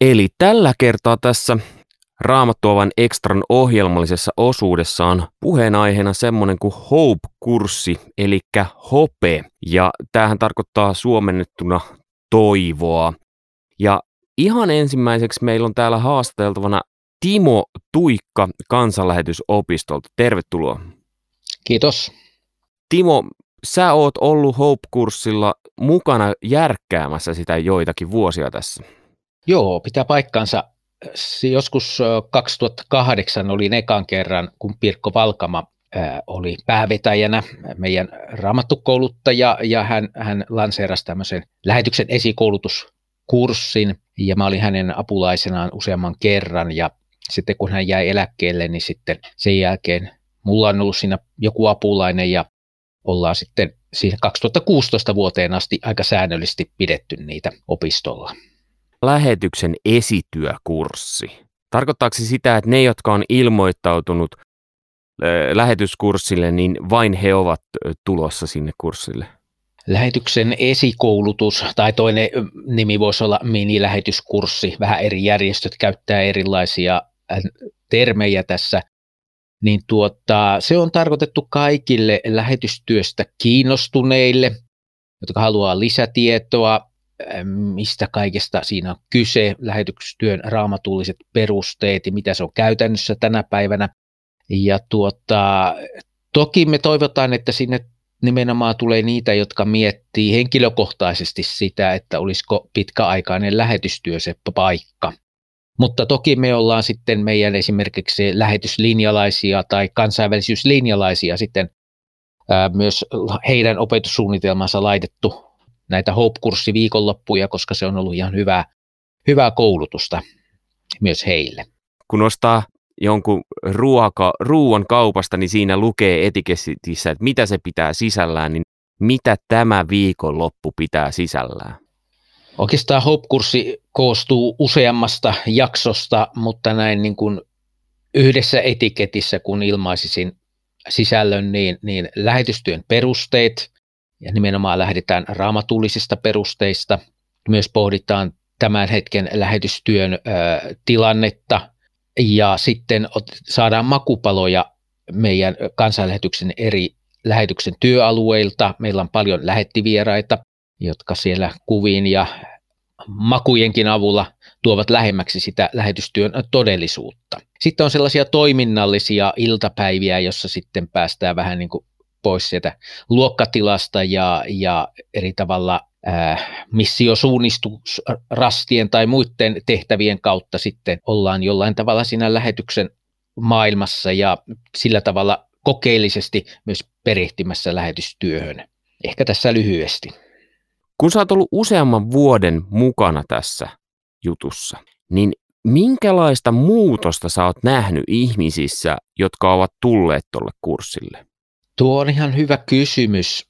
Eli tällä kertaa tässä Raamattuavan Extran ohjelmallisessa osuudessa on puheenaiheena semmoinen kuin Hope-kurssi, eli HOPE, ja tämähän tarkoittaa suomennettuna toivoa. Ja ihan ensimmäiseksi meillä on täällä haastateltavana Timo Tuikka Kansanlähetysopistolta. Tervetuloa. Kiitos. Timo, sä oot ollut Hope-kurssilla mukana järkkäämässä sitä joitakin vuosia tässä. Joo, pitää paikkansa. Joskus 2008 olin ekan kerran, kun Pirkko Valkama oli päävetäjänä, meidän raamattukouluttaja, ja hän lanseerasi tämmöisen lähetyksen esikoulutuskurssin, ja mä olin hänen apulaisenaan useamman kerran, ja sitten kun hän jäi eläkkeelle, niin sitten sen jälkeen mulla on ollut siinä joku apulainen, ja ollaan sitten siihen 2016 vuoteen asti aika säännöllisesti pidetty niitä opistolla. Lähetyksen esityökurssi. Tarkoittaako se sitä, että ne, jotka on ilmoittautunut lähetyskurssille, niin vain he ovat tulossa sinne kurssille? Lähetyksen esikoulutus, tai toinen nimi voisi olla minilähetyskurssi, vähän eri järjestöt käyttää erilaisia termejä tässä, niin se on tarkoitettu kaikille lähetystyöstä kiinnostuneille, jotka haluaa lisätietoa, mistä kaikesta siinä on kyse, lähetystyön raamatulliset perusteet ja mitä se on käytännössä tänä päivänä. Ja toki me toivotaan, että sinne nimenomaan tulee niitä, jotka miettii henkilökohtaisesti sitä, että olisiko pitkäaikainen lähetystyö se paikka. Mutta toki me ollaan sitten meidän esimerkiksi lähetyslinjalaisia tai kansainvälisyyslinjalaisia sitten myös heidän opetussuunnitelmansa laitettu näitä Hope-kurssiviikonloppuja, koska se on ollut ihan hyvää koulutusta myös heille. Kun ostaa jonkun ruoan kaupasta, niin siinä lukee etiketissä, että mitä se pitää sisällään, niin mitä tämä viikonloppu pitää sisällään? Oikeastaan Hope-kurssi koostuu useammasta jaksosta, mutta näin niin kuin yhdessä etiketissä, kun ilmaisisin sisällön, niin lähetystyön perusteet, ja nimenomaan lähdetään raamatullisista perusteista. Myös pohditaan tämän hetken lähetystyön tilannetta, ja sitten saadaan makupaloja meidän kansanlähetyksen eri lähetyksen työalueilta. Meillä on paljon lähettivieraita, jotka siellä kuvin ja makujenkin avulla tuovat lähemmäksi sitä lähetystyön todellisuutta. Sitten on sellaisia toiminnallisia iltapäiviä, jossa sitten päästään vähän niin kuin pois sieltä luokkatilasta ja eri tavalla missiosuunnistusrastien tai muiden tehtävien kautta sitten ollaan jollain tavalla siinä lähetyksen maailmassa ja sillä tavalla kokeellisesti myös perehtymässä lähetystyöhön. Ehkä tässä lyhyesti. Kun sä oot ollut useamman vuoden mukana tässä jutussa, niin minkälaista muutosta sä oot nähnyt ihmisissä, jotka ovat tulleet tuolle kurssille? Tuo on ihan hyvä kysymys.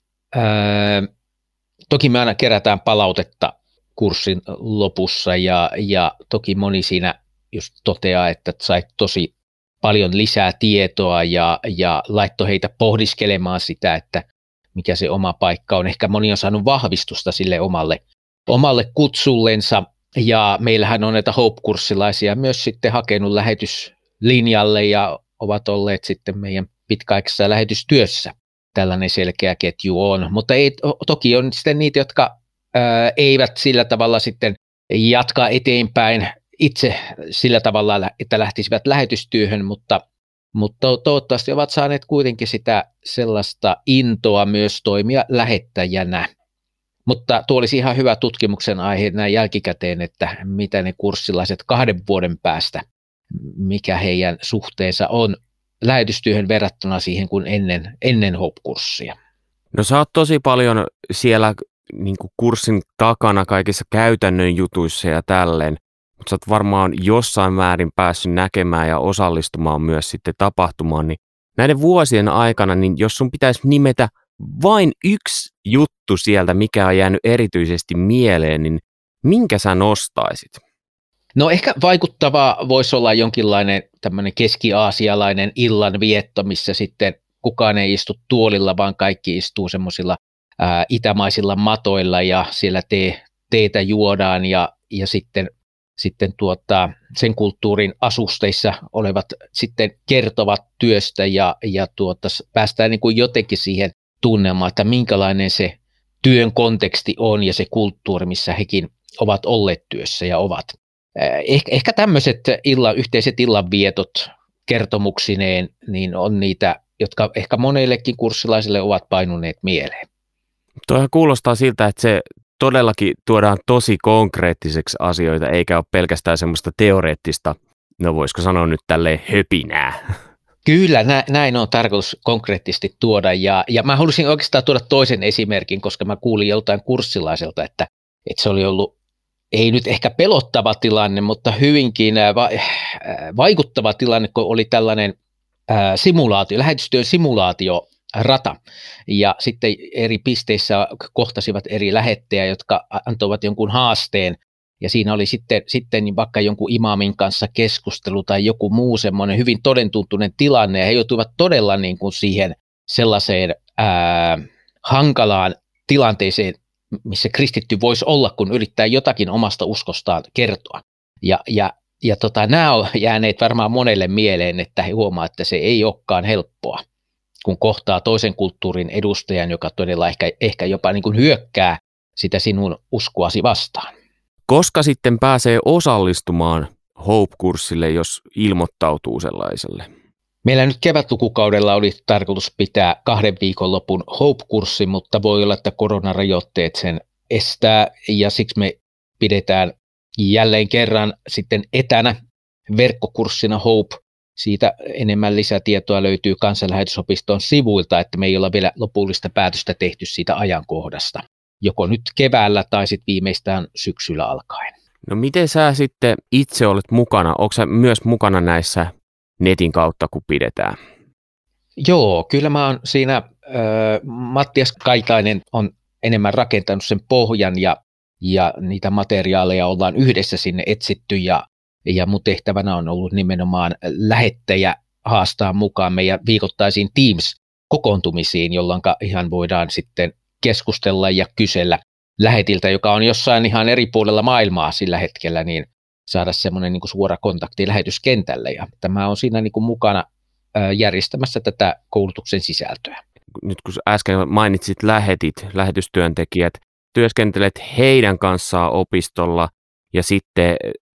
Toki me aina kerätään palautetta kurssin lopussa ja toki moni siinä just toteaa, että sait tosi paljon lisää tietoa ja laittoi heitä pohdiskelemaan sitä, että mikä se oma paikka on. Ehkä moni on saanut vahvistusta sille omalle kutsullensa ja meillähän on näitä Hope-kurssilaisia myös sitten hakenut lähetyslinjalle ja ovat olleet sitten meidän pitkäaikaisessa lähetystyössä. Tällainen selkeä ketju on, mutta toki on sitten niitä, jotka eivät sillä tavalla sitten jatkaa eteenpäin itse sillä tavalla, että lähtisivät lähetystyöhön, mutta toivottavasti ovat saaneet kuitenkin sitä sellaista intoa myös toimia lähettäjänä. Mutta tuo olisi ihan hyvä tutkimuksen aihe näin jälkikäteen, että mitä ne kurssilaiset 2 vuoden päästä, mikä heidän suhteensa on lähetystyöhön verrattuna siihen kuin ennen Hope-kurssia. No sä oot tosi paljon siellä niin kuin kurssin takana kaikissa käytännön jutuissa ja tälleen, mutta sä oot varmaan jossain määrin päässyt näkemään ja osallistumaan myös sitten tapahtumaan, niin näiden vuosien aikana, niin jos sun pitäisi nimetä vain yksi juttu sieltä, mikä on jäänyt erityisesti mieleen, niin minkä sä nostaisit? No ehkä vaikuttavaa voisi olla jonkinlainen tämmöinen keski-aasialainen illanvietto, missä sitten kukaan ei istu tuolilla, vaan kaikki istuu semmoisilla itämaisilla matoilla ja siellä teetä juodaan ja sitten sen kulttuurin asusteissa olevat sitten kertovat työstä ja päästään niin kuin jotenkin siihen tunnelmaan, että minkälainen se työn konteksti on ja se kulttuuri, missä hekin ovat olleet työssä ja ovat. Ehkä tämmöiset yhteiset illanvietot kertomuksineen niin on niitä, jotka ehkä monellekin kurssilaisille ovat painuneet mieleen. Toihan kuulostaa siltä, että se todellakin tuodaan tosi konkreettiseksi asioita, eikä ole pelkästään semmoista teoreettista, no voisiko sanoa nyt tälleen höpinää. Kyllä, näin on tarkoitus konkreettisesti tuoda ja mä halusin oikeastaan tuoda toisen esimerkin, koska mä kuulin joltain kurssilaiselta, että se oli ollut ei nyt ehkä pelottava tilanne, mutta hyvinkin vaikuttava tilanne, kun oli tällainen lähetystyön simulaatiorata. Ja sitten eri pisteissä kohtasivat eri lähettejä, jotka antoivat jonkun haasteen. Ja siinä oli sitten vaikka jonkun imaamin kanssa keskustelu tai joku muu semmoinen hyvin todentuntuinen tilanne. Ja he joutuivat todella niin kuin siihen sellaiseen hankalaan tilanteeseen, missä kristitty voisi olla, kun yrittää jotakin omasta uskostaan kertoa. Ja nämä on jääneet varmaan monelle mieleen, että he huomaa, että se ei olekaan helppoa, kun kohtaa toisen kulttuurin edustajan, joka todella ehkä jopa niin kuin hyökkää sitä sinun uskoasi vastaan. Koska sitten pääsee osallistumaan Hope-kurssille, jos ilmoittautuu sellaiselle? Meillä nyt kevätlukukaudella oli tarkoitus pitää 2 viikonlopun Hope-kurssi, mutta voi olla, että koronarajoitteet sen estää ja siksi me pidetään jälleen kerran sitten etänä verkkokurssina Hope. Siitä enemmän lisätietoa löytyy Kansanlähetysopiston sivuilta, että me ei olla vielä lopullista päätöstä tehty siitä ajankohdasta, joko nyt keväällä tai sitten viimeistään syksyllä alkaen. No miten sä sitten itse olet mukana? Onko sä myös mukana näissä netin kautta, kun pidetään? Joo, kyllä mä oon siinä, Mattias Kaitainen on enemmän rakentanut sen pohjan ja niitä materiaaleja ollaan yhdessä sinne etsitty ja mun tehtävänä on ollut nimenomaan lähettäjä haastaa mukaan meidän viikoittaisiin Teams-kokoontumisiin, jolloin ihan voidaan sitten keskustella ja kysellä lähetiltä, joka on jossain ihan eri puolella maailmaa sillä hetkellä, niin saada semmoinen niin kuin suora kontakti lähetyskentälle. Ja tämä on siinä niin kuin mukana järjestämässä tätä koulutuksen sisältöä. Nyt kun äsken mainitsit lähetystyöntekijät, työskentelet heidän kanssaan opistolla ja sitten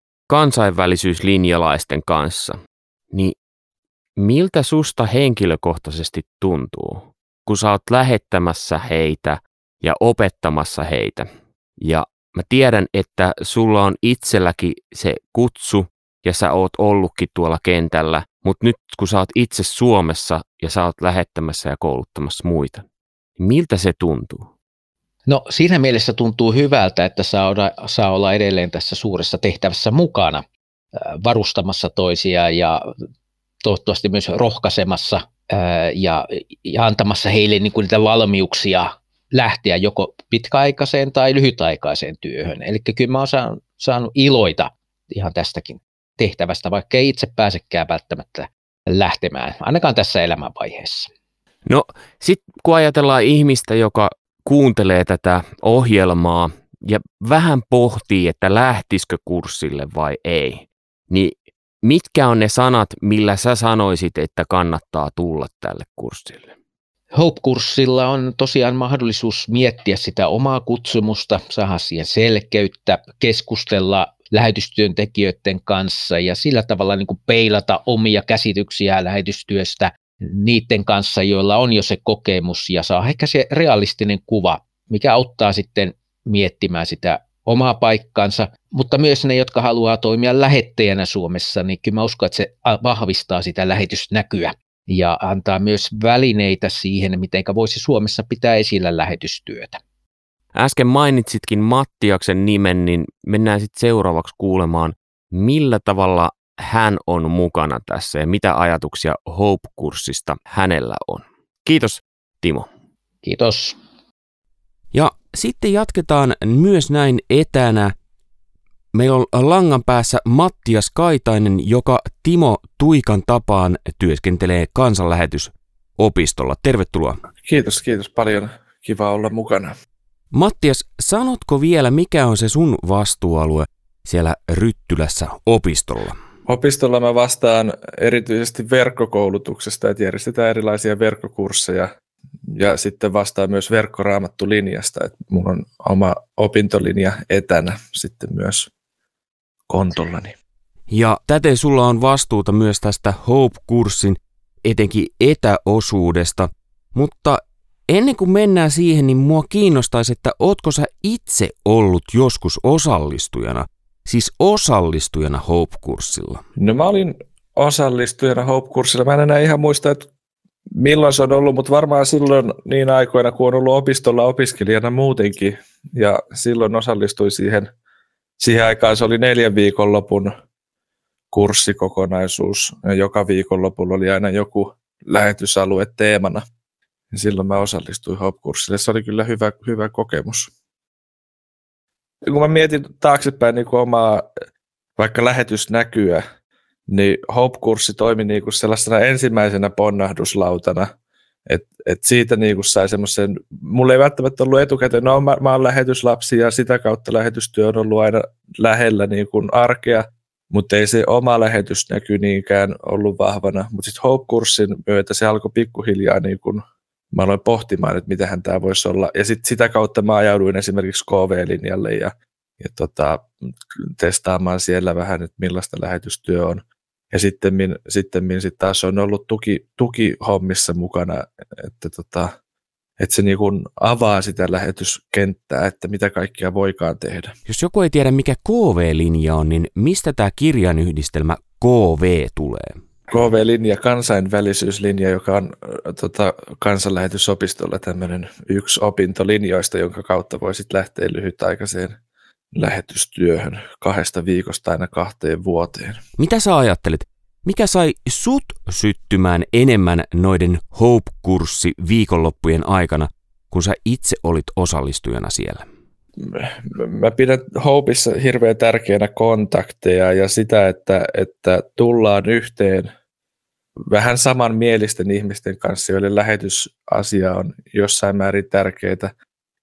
kansainvälisyyslinjalaisten kanssa, niin miltä susta henkilökohtaisesti tuntuu, kun sä oot lähettämässä heitä ja opettamassa heitä? Ja mä tiedän, että sulla on itselläkin se kutsu ja sä oot ollutkin tuolla kentällä, mutta nyt kun sä oot itse Suomessa ja sä oot lähettämässä ja kouluttamassa muita, niin miltä se tuntuu? No siinä mielessä tuntuu hyvältä, että saa olla edelleen tässä suuressa tehtävässä mukana varustamassa toisia ja toivottavasti myös rohkaisemassa ja antamassa heille niin kuin niitä valmiuksia lähteä joko pitkäaikaiseen tai lyhytaikaiseen työhön. Eli kyllä mä oon saanut iloita ihan tästäkin tehtävästä, vaikka ei itse pääsekään välttämättä lähtemään, ainakaan tässä elämänvaiheessa. No sitten kun ajatellaan ihmistä, joka kuuntelee tätä ohjelmaa ja vähän pohtii, että lähtisikö kurssille vai ei, niin mitkä on ne sanat, millä sä sanoisit, että kannattaa tulla tälle kurssille? Hope-kurssilla on tosiaan mahdollisuus miettiä sitä omaa kutsumusta, saada siihen selkeyttä, keskustella lähetystyöntekijöiden kanssa ja sillä tavalla niin kuin peilata omia käsityksiä lähetystyöstä niiden kanssa, joilla on jo se kokemus ja saa ehkä se realistinen kuva, mikä auttaa sitten miettimään sitä omaa paikkaansa, mutta myös ne, jotka haluaa toimia lähettäjänä Suomessa, niin kyllä mä uskon, että se vahvistaa sitä lähetysnäkyä ja antaa myös välineitä siihen, miten voisi Suomessa pitää esillä lähetystyötä. Äsken mainitsitkin Mattiaksen nimen, niin mennään sitten seuraavaksi kuulemaan, millä tavalla hän on mukana tässä ja mitä ajatuksia Hope-kurssista hänellä on. Kiitos, Timo. Kiitos. Ja sitten jatketaan myös näin etänä. Meillä on langan päässä Mattias Kaitainen, joka Timo Tuikan tapaan työskentelee Kansanlähetysopistolla. Tervetuloa. Kiitos paljon. Kiva olla mukana. Mattias, sanotko vielä, mikä on se sun vastuualue siellä Ryttylässä opistolla? Opistolla mä vastaan erityisesti verkkokoulutuksesta, että järjestetään erilaisia verkkokursseja ja sitten vastaan myös verkkoraamattulinjasta, että mulla on oma opintolinja etänä sitten myös kontollani. Ja täten sulla on vastuuta myös tästä Hope-kurssin etenkin etäosuudesta, mutta ennen kuin mennään siihen, niin mua kiinnostaisi, että ootko sä itse ollut joskus osallistujana, siis osallistujana Hope-kurssilla? No mä olin osallistujana Hope-kurssilla. Mä en enää ihan muista, että milloin se on ollut, mutta varmaan silloin niin aikoina, kun on ollut opistolla opiskelijana muutenkin, ja silloin osallistuin siihen. Siihen aikaan se oli 4 viikonlopun kurssikokonaisuus, ja joka viikonlopulla oli aina joku lähetysalue teemana. Ja silloin mä osallistuin Hope-kurssille. Se oli kyllä hyvä kokemus. Kun mä mietin taaksepäin niin omaa vaikka lähetysnäkyä, niin Hope-kurssi toimi niin kuin sellaisena ensimmäisenä ponnahduslautana, että siitä niin kuin sai semmoisen, mulla ei välttämättä ollut etukäteen, no mä oon lähetyslapsi ja sitä kautta lähetystyö on ollut aina lähellä niin kuin arkea, mutta ei se oma lähetysnäky niinkään ollut vahvana, mutta sitten Hope-kurssin myötä se alkoi pikkuhiljaa niin kuin mä aloin pohtimaan, että mitähän tämä voisi olla. Ja sitten sitä kautta mä ajauduin esimerkiksi KV-linjalle ja testaamaan siellä vähän, että millaista lähetystyö on. Ja sitten taas on ollut tukihommissa mukana, että se niin kuin avaa sitä lähetyskenttää, että mitä kaikkea voikaan tehdä. Jos joku ei tiedä, mikä KV-linja on, niin mistä tämä kirjainyhdistelmä KV tulee? KV-linja, kansainvälisyyslinja, joka on kansanlähetysopistolla tämmöinen yksi opintolinjoista, jonka kautta voi sitten lähteä lyhytaikaiseen lähetystyöhön 2 viikosta aina 2 vuoteen. Mitä sä ajattelet? Mikä sai sut syttymään enemmän noiden Hope-kurssi viikonloppujen aikana, kun sä itse olit osallistujana siellä? Mä pidän Hopeissa hirveän tärkeänä kontakteja ja sitä, että tullaan yhteen vähän samanmielisten ihmisten kanssa, joille lähetysasia on jossain määrin tärkeää.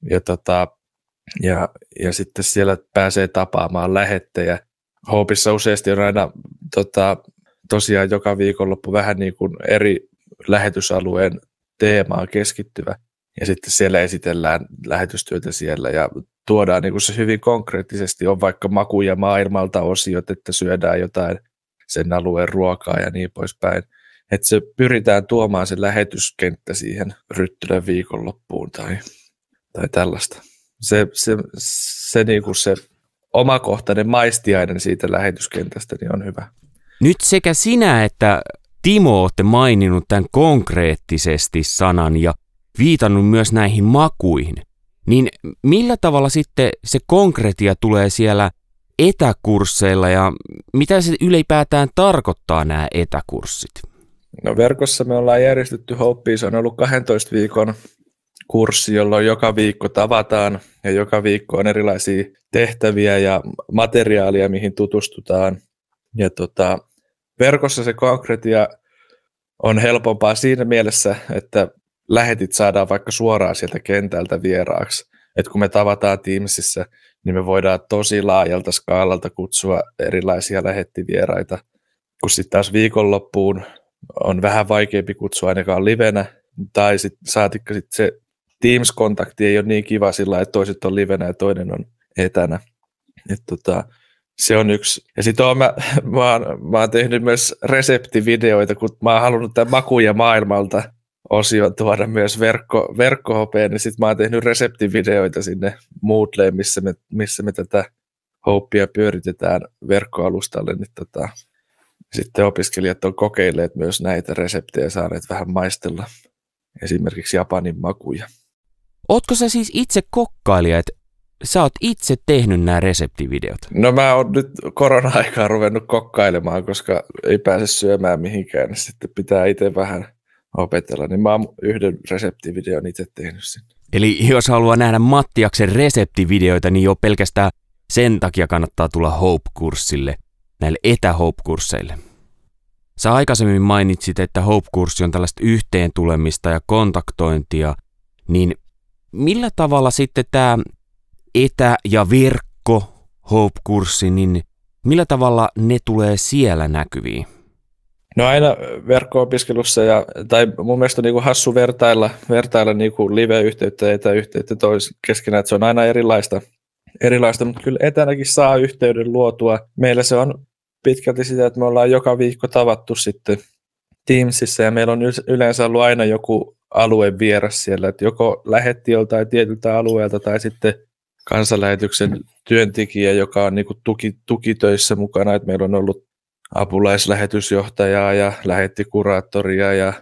Ja sitten siellä pääsee tapaamaan lähettejä. Hopeissa useasti on aina tosiaan joka viikonloppu vähän niin kuin eri lähetysalueen teemaan keskittyvä. Ja sitten siellä esitellään lähetystyötä siellä ja tuodaan niin kuin se hyvin konkreettisesti, on vaikka makuja maailmalta osiot, että syödään jotain sen alueen ruokaa ja niin poispäin. Että se pyritään tuomaan se lähetyskenttä siihen Ryttylän viikonloppuun tai tällaista. Se, niin kuin se omakohtainen maistiainen siitä lähetyskentästä niin on hyvä. Nyt sekä sinä että Timo olette maininnut tämän konkreettisesti sanan ja viitannut myös näihin makuihin. Niin millä tavalla sitten se konkretia tulee siellä etäkursseilla ja mitä se ylipäätään tarkoittaa nämä etäkurssit? No verkossa me ollaan järjestetty Hopeen, se on ollut 12 viikon kurssi, jolloin joka viikko tavataan ja joka viikko on erilaisia tehtäviä ja materiaalia, mihin tutustutaan. Ja verkossa se konkretia on helpompaa siinä mielessä, että lähetit saadaan vaikka suoraan sieltä kentältä vieraaksi. Että kun me tavataan Teamsissa, niin me voidaan tosi laajalta skaalalta kutsua erilaisia lähettivieraita. Kun sitten taas viikonloppuun on vähän vaikeampi kutsua ainakaan livenä, tai sitten saatikka sit se Teams-kontakti ei ole niin kiva sillä, että toiset on livenä ja toinen on etänä. Se on yksi. Ja sitten mä oon tehnyt myös reseptivideoita, kun mä oon halunnut tämän makuja maailmalta osion tuoda myös verkkohopeen, niin sitten mä oon tehnyt reseptivideoita sinne Moodleen, missä me tätä Hopea pyöritetään verkkoalustalle. Niin sitten opiskelijat on kokeilleet myös näitä reseptejä ja saaneet vähän maistella esimerkiksi Japanin makuja. Ootko sä siis itse kokkailija, että sä oot itse tehnyt nämä reseptivideot? No mä oon nyt korona-aikaan ruvennut kokkailemaan, koska ei pääse syömään mihinkään, niin sitten pitää itse vähän opetella, niin mä oon yhden reseptivideon itse tehnyt sinne. Eli jos haluaa nähdä Mattiaksen reseptivideoita, niin jo pelkästään sen takia kannattaa tulla Hope-kurssille, näille etä-Hope-kursseille. Sä aikaisemmin mainitsit, että Hope-kurssi on tällaista yhteen tulemista ja kontaktointia, niin millä tavalla sitten tämä etä- ja verkko Hope-kurssi, niin millä tavalla ne tulee siellä näkyviin? No aina verkko-opiskelussa, tai mun mielestä on niin kuin hassu vertailla niin kuin live-yhteyttä ja etäyhteyttä keskenään, että se on aina erilaista, mutta kyllä etänäkin saa yhteyden luotua. Meillä se on pitkälti sitä, että me ollaan joka viikko tavattu sitten Teamsissa, ja meillä on yleensä ollut aina joku alueen vieras siellä, että joko lähetti joltain tietyltä alueelta tai sitten kansanlähetyksen työntekijä, joka on niin kuin tukitöissä mukana, että meillä on ollut apulaislähetysjohtajaa ja lähettikuraattoria ja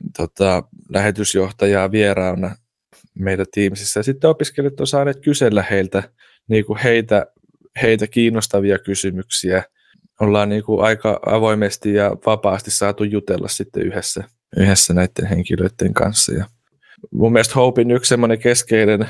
lähetysjohtajaa vieraana meidän Teamsissa. Ja sitten opiskelijat on saaneet kysellä heiltä, niin kuin heitä kiinnostavia kysymyksiä. Ollaan niin kuin aika avoimesti ja vapaasti saatu jutella sitten yhdessä näiden henkilöiden kanssa. Ja mun mielestä Hopein yksi semmoinen keskeinen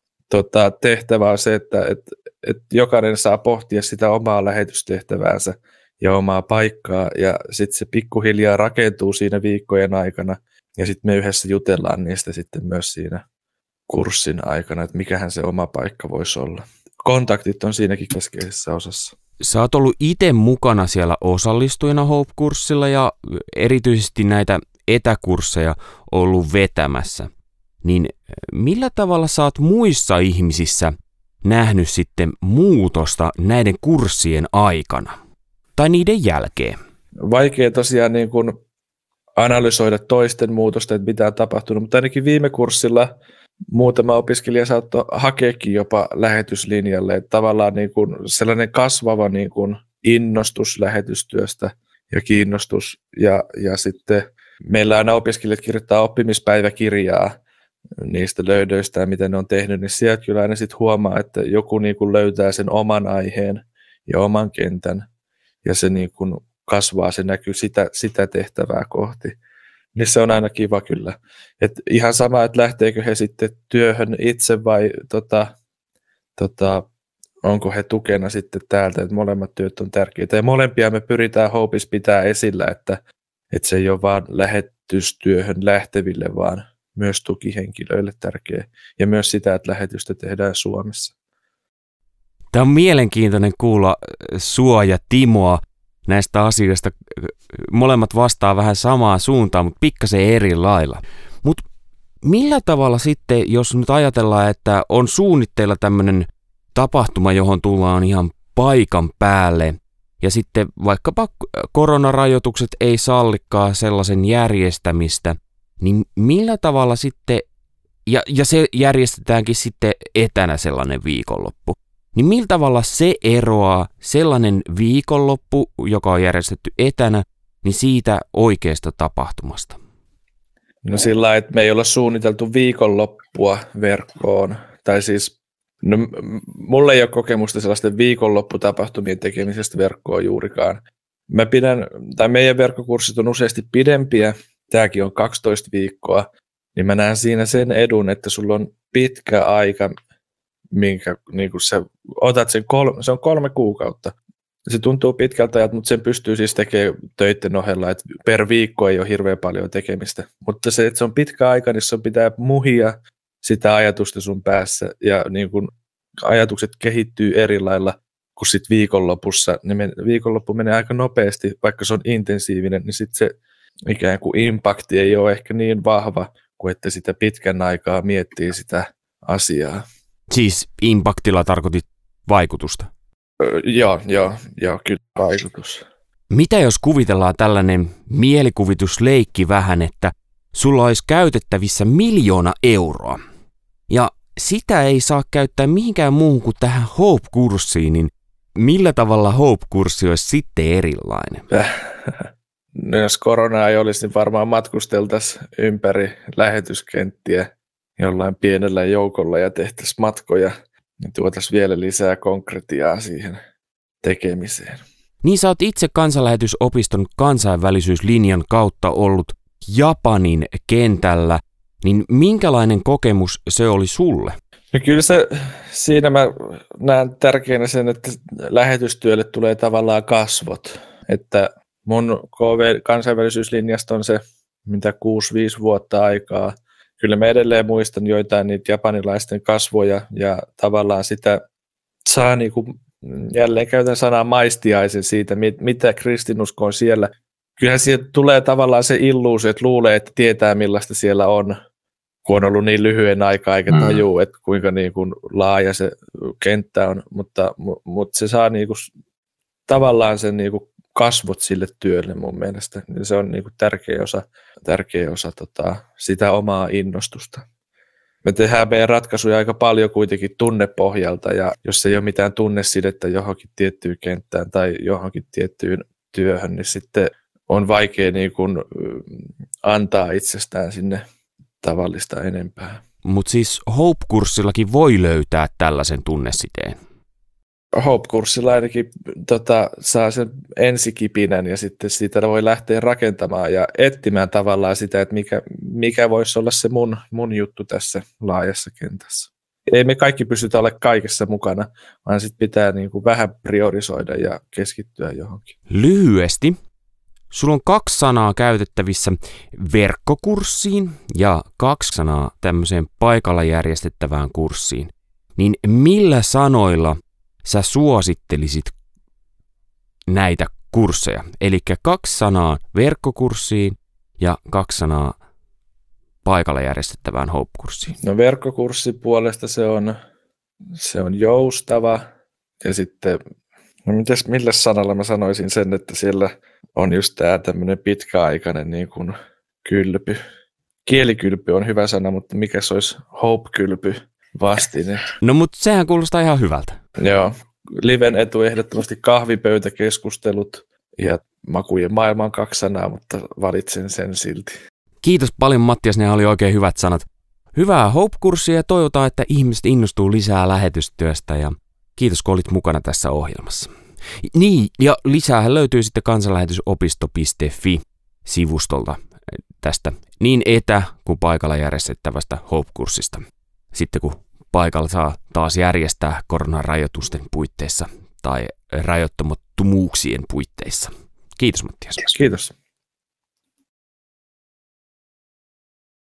tehtävä on se, että jokainen saa pohtia sitä omaa lähetystehtäväänsä ja omaa paikkaa, ja sitten se pikkuhiljaa rakentuu siinä viikkojen aikana, ja sitten me yhdessä jutellaan niistä sitten myös siinä kurssin aikana, että mikähän se oma paikka voisi olla. Kontaktit on siinäkin keskeisessä osassa. Sä oot ollut itse mukana siellä osallistujana Hope-kurssilla ja erityisesti näitä etäkursseja ollut vetämässä. Niin millä tavalla sä oot muissa ihmisissä nähnyt sitten muutosta näiden kurssien aikana tai niiden jälkeen? Vaikea tosiaan niin kuin analysoida toisten muutosta, että mitä on tapahtunut, mutta ainakin viime kurssilla muutama opiskelija saattoi hakeekin jopa lähetyslinjalle, että tavallaan niin kuin sellainen kasvava niin kuin innostus lähetystyöstä ja kiinnostus, ja sitten meillä aina opiskelijat kirjoittaa oppimispäiväkirjaa niistä löydöistä ja miten ne on tehnyt, niin sieltä kyllä aina sitten huomaa, että joku niin kuin löytää sen oman aiheen ja oman kentän, ja se niin kuin kasvaa, se näkyy sitä tehtävää kohti. Niin se on aina kiva kyllä. Et ihan sama, että lähteekö he sitten työhön itse vai onko he tukena sitten täältä, että molemmat työt on tärkeitä. Ja molempia me pyritään Hopeissa pitää esillä, että se ei ole vaan lähetystyöhön lähteville, vaan myös tukihenkilöille tärkeä. Ja myös sitä, että lähetystä tehdään Suomessa. Tämä on mielenkiintoinen kuulla sua ja Timoa näistä asioista. Molemmat vastaa vähän samaa suuntaan, mutta pikkasen eri lailla. Mutta millä tavalla sitten, jos nyt ajatellaan, että on suunnitteilla tämmöinen tapahtuma, johon tullaan ihan paikan päälle, ja sitten vaikkapa koronarajoitukset ei sallikaan sellaisen järjestämistä, niin millä tavalla sitten, ja se järjestetäänkin sitten etänä sellainen viikonloppu, niin millä tavalla se eroaa sellainen viikonloppu, joka on järjestetty etänä, niin siitä oikeasta tapahtumasta? No sillä lailla, että me ei olla suunniteltu viikonloppua verkkoon. Tai siis, no, mulla ei ole kokemusta sellaisten viikonlopputapahtumien tekemisestä verkkoon juurikaan. Meidän verkkokurssit on useasti pidempiä, tämäkin on 12 viikkoa, niin mä näen siinä sen edun, että sulla on pitkä aika, minkä niin kun sä otat se on 3 kuukautta. Se tuntuu pitkältä ajalta, mutta sen pystyy siis tekemään töiden ohella, että per viikko ei ole hirveän paljon tekemistä. Mutta se, että se on pitkä aika, niin sun pitää muhia sitä ajatusta sun päässä, ja niin kun ajatukset kehittyy eri lailla kuin sit viikonlopussa. Viikonloppu menee aika nopeasti, vaikka se on intensiivinen, niin sitten se ikään kuin impakti ei ole ehkä niin vahva, kuin että sitä pitkän aikaa miettii sitä asiaa. Siis impaktilla tarkoitit vaikutusta? Joo, kyllä vaikutus. Mitä jos kuvitellaan tällainen mielikuvitusleikki vähän, että sulla olisi käytettävissä 1 000 000 euroa, ja sitä ei saa käyttää mihinkään muuhun kuin tähän Hope-kurssiin, niin millä tavalla Hope-kurssi olisi sitten erilainen? No jos koronaa ei olisi, niin varmaan matkusteltaisiin ympäri lähetyskenttiä jollain pienellä joukolla ja tehtäisiin matkoja, niin tuotaisiin vielä lisää konkretiaa siihen tekemiseen. Niin sä oot itse kansanlähetysopiston kansainvälisyyslinjan kautta ollut Japanin kentällä, niin minkälainen kokemus se oli sulle? No kyllä siinä mä näen tärkeänä sen, että lähetystyölle tulee tavallaan kasvot, että mun kansainvälisyyslinjasta on se, mitä 6-5 vuotta aikaa. Kyllä mä edelleen muistan joitain niitä japanilaisten kasvoja, ja tavallaan sitä saa niinku jälleen käytän sanaa maistiaisen siitä, mitä kristinusko on siellä. Kyllähän siitä tulee tavallaan se illuusio, että luulee, että tietää millaista siellä on, kun on ollut niin lyhyen aikaa, eikä tajuu, että kuinka niin kuin laaja se kenttä on, mutta se saa niin kuin tavallaan sen niin kuin kasvot sille työlle mun mielestä. Se on niin kuin tärkeä osa sitä omaa innostusta. Me tehdään meidän ratkaisuja aika paljon kuitenkin tunnepohjalta, ja jos ei ole mitään tunnesidettä johonkin tiettyyn kenttään tai johonkin tiettyyn työhön, niin sitten on vaikea niin kuin antaa itsestään sinne tavallista enempää. Mutta siis Hope-kurssillakin voi löytää tällaisen tunnesiteen. Hope-kurssilla ainakin saa sen ensikipinän ja sitten siitä voi lähteä rakentamaan ja etsimään tavallaan sitä, että mikä voisi olla se mun juttu tässä laajassa kentässä. Ei me kaikki pystytä olemaan kaikessa mukana, vaan sitten pitää niin kuin vähän priorisoida ja keskittyä johonkin. Lyhyesti, sulla on 2 sanaa käytettävissä verkkokurssiin ja 2 sanaa tämmöiseen paikalla järjestettävään kurssiin. Niin millä sanoilla sä suosittelisit näitä kursseja? Eli 2 sanaa verkkokurssiin ja 2 sanaa paikalla järjestettävään Hope-kurssiin. No verkkokurssin puolesta se on joustava ja sitten, no millä sanalla mä sanoisin sen, että siellä on just tämä tämmöinen pitkäaikainen niin kuin kylpy. Kielikylpy on hyvä sana, mutta mikä se olisi Hope-kylpy vastine? No mutta sehän kuulostaa ihan hyvältä. Joo, liven etu ehdottomasti kahvipöytäkeskustelut ja makujen maailman 2 sanaa, mutta valitsen sen silti. Kiitos paljon Mattias, ne oli oikein hyvät sanat. Hyvää Hope-kurssia ja toivotaan, että ihmiset innostuu lisää lähetystyöstä ja kiitos kun olit mukana tässä ohjelmassa. Niin, ja lisäähän löytyy sitten kansanlähetysopisto.fi-sivustolta tästä niin etä- kuin paikalla järjestettävästä Hope-kurssista. Sitten kun paikalla saa taas järjestää koronarajoitusten puitteissa tai rajoittamattomuuksien puitteissa. Kiitos Mattias. Kiitos.